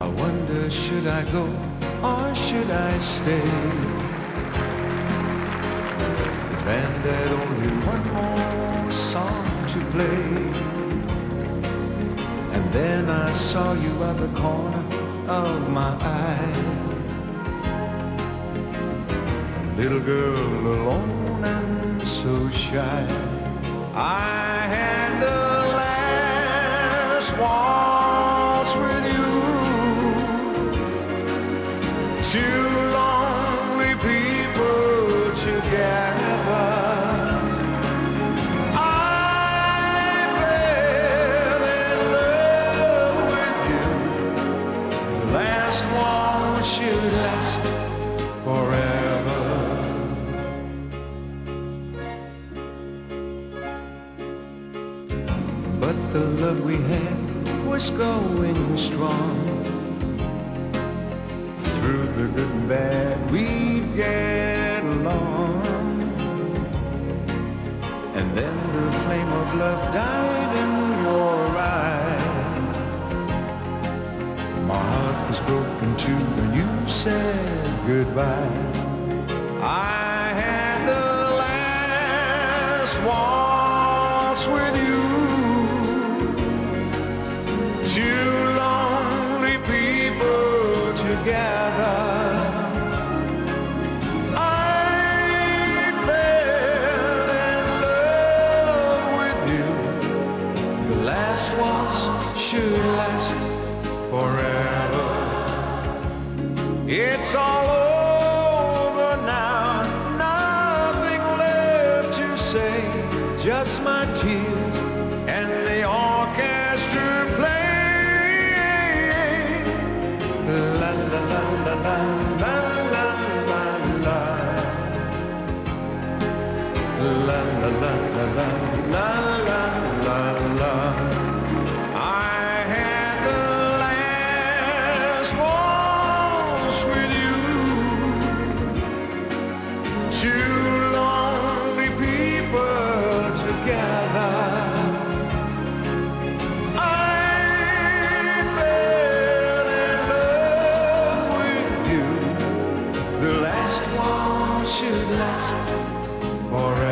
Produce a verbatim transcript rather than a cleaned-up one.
I wonder, should I go or should I stay? The band had only one more song to play, and then I saw you at the corner of my eye. A little girl alone and so shy. I had the last waltz with you. Two lonely people together. I fell in love with you. The last one should last forever. But the love we had was going strong. Through the good and bad, we'd get along. And then the flame of love died in your eyes. My heart was broken too when you said goodbye. I had the last waltz with you. Two lonely people together. I fell in love with you. The last waltz should last forever. It's all over now, nothing left to say, just my tears and the orchestra playing. La la la la la la la la la. La la la la la la la la la. I had the last waltz with you. Two lonely people together. Should last forever.